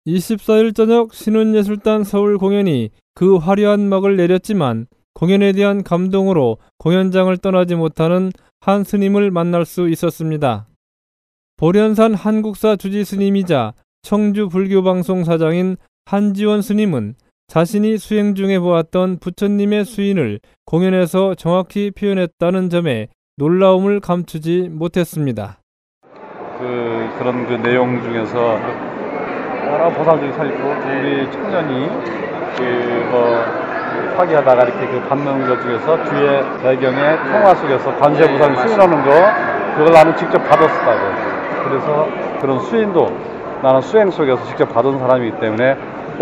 24일 저녁 신혼예술단 서울 공연이 그 화려한 막을 내렸지만 공연에 대한 감동으로 공연장을 떠나지 못하는 한 스님을 만날 수 있었습니다. 보련산 한국사 주지 스님이자 청주 불교방송 사장인 한지원 스님은 자신이 수행 중에 보았던 부처님의 수인을 공연에서 정확히 표현했다는 점에 놀라움을 감추지 못했습니다. 그런 내용 중에서 여러 보살들이 서 있고 우리 청년이 화기하다가 이렇게 받는 것 중에서 뒤에 배경에 통화 속에서 관세부사님 수인하는 거 그걸 나는 직접 받았었다고. 그래서 그런 수인도 나는 수행 속에서 직접 받은 사람이기 때문에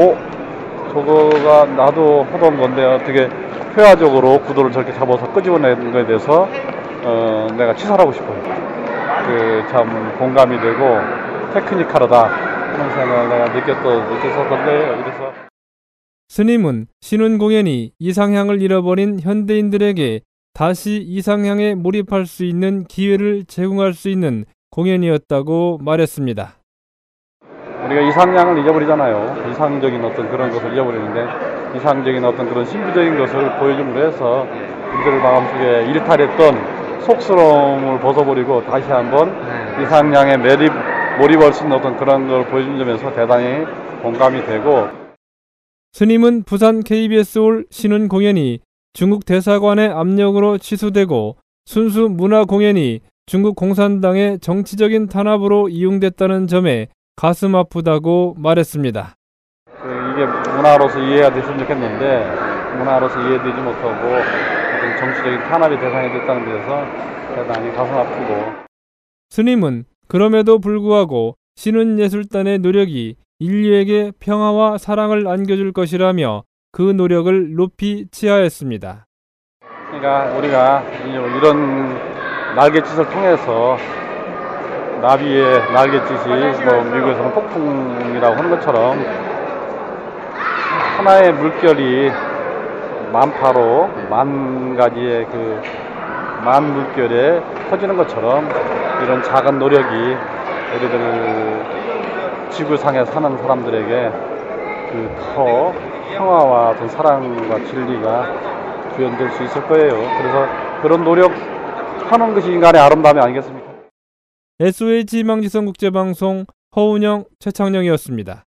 저거가 나도 하던 건데 어떻게 회화적으로 구도를 저렇게 잡아서 끄집어내는 거에 대해서 내가 치살하고 싶어요. 참 공감이 되고 테크니컬하다 하는 생각을 내가 느꼈었던데 이래서 스님은 신혼 공연이 이상향을 잃어버린 현대인들에게 다시 이상향에 몰입할 수 있는 기회를 제공할 수 있는 공연이었다고 말했습니다. 우리가 이상향을 잊어버리잖아요. 이상적인 어떤 그런 것을 잊어버리는데 이상적인 어떤 그런 신비적인 것을 보여줌으로 해서 우리들 마음속에 일탈했던 속스러움을 벗어버리고 다시 한번 이상향에 몰입할 수 있는 어떤 그런 걸 보여준 점에서 대단히 공감이 되고 스님은 부산 KBS홀 신혼 공연이 중국 대사관의 압력으로 취소되고 순수 문화 공연이 중국 공산당의 정치적인 탄압으로 이용됐다는 점에 가슴 아프다고 말했습니다. 이게 문화로서 이해가 됐으면 좋겠는데 문화로서 이해되지 못하고 어떤 정치적인 탄압의 대상이 됐다는 데서 대단히 가슴 아프고 스님은 그럼에도 불구하고 신혼예술단의 노력이 인류에게 평화와 사랑을 안겨줄 것이라며 그 노력을 높이 치하했습니다. 그러니까 우리가 이런 날갯짓을 통해서 나비의 날갯짓이 미국에서는 폭풍이라고 하는 것처럼 하나의 물결이 만파로 만 가지의 만 물결에 터지는 것처럼 이런 작은 노력이 우리들 지구상에 사는 사람들에게 더 평화와 어떤 사랑과 진리가 구현될 수 있을 거예요. 그래서 그런 노력하는 것이 인간의 아름다움이 아니겠습니까? SOH 희망지성 국제방송 허운영 최창령이었습니다.